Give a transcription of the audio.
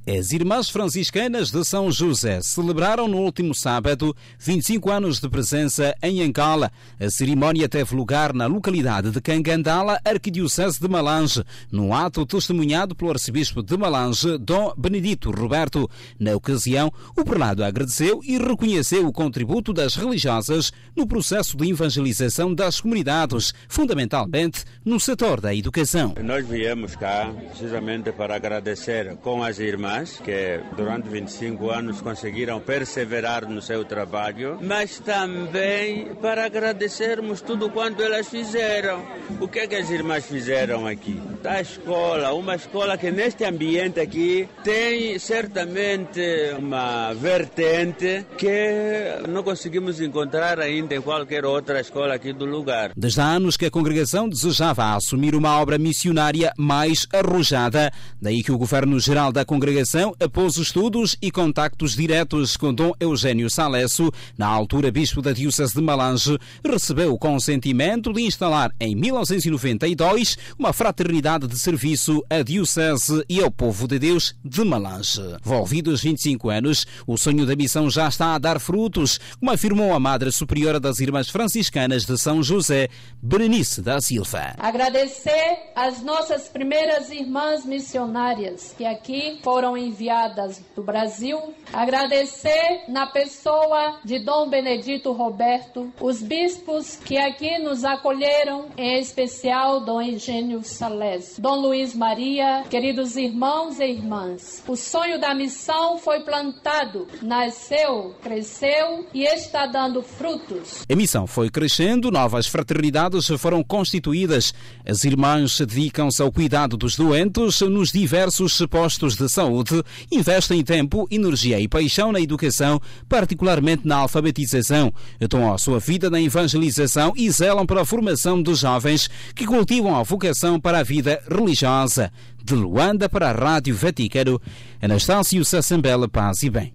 As Irmãs Franciscanas de São José celebraram no último sábado 25 anos de presença em Ancala. A cerimónia teve lugar na localidade de Cangandala, Arquidiocese de Malange, no ato testemunhado pelo arcebispo de Malange, Dom Benedito Roberto. Na ocasião, o prelado agradeceu e reconheceu o contributo das religiosas no processo de evangelização das comunidades, fundamentalmente no setor da educação. Nós viemos cá precisamente para agradecer com as irmãs que durante 25 anos conseguiram perseverar no seu trabalho, mas também para agradecermos tudo quanto elas fizeram. O que é que as irmãs fizeram aqui? A escola, uma escola que neste ambiente aqui tem certamente uma vertente que não conseguimos encontrar ainda em qualquer outra escola aqui do lugar. Desde há anos que a congregação desejava assumir uma obra missionária mais arrojada, daí que o Governo-Geral da Congregação, após estudos e contactos diretos com Dom Eugênio Salesso, na altura bispo da Diocese de Malange, recebeu o consentimento de instalar em 1992 uma fraternidade de serviço à Diocese e ao povo de Deus de Malange. Envolvidos 25 anos, o sonho da missão já está a dar frutos, como afirmou a Madre Superiora das Irmãs Franciscanas de São José, Berenice da Silva. Agradecer às nossas primeiras irmãs missionárias que aqui foram enviadas do Brasil, agradecer na pessoa de Dom Benedito Roberto, os bispos que aqui nos acolheram, em especial Dom Eugênio Salesso, Dom Luiz Maria, queridos irmãos e irmãs. O sonho da missão foi plantado, nasceu, cresceu e está dando frutos. A missão foi crescendo, novas fraternidades foram constituídas. As irmãs dedicam-se ao cuidado dos doentes nos diversos postos de saúde, investem tempo, energia e paixão na educação, particularmente na alfabetização. Dão a sua vida na evangelização e zelam pela formação dos jovens que cultivam a vocação para a vida religiosa. De Luanda para a Rádio Vaticano, Anastácio Sassambela, paz e bem.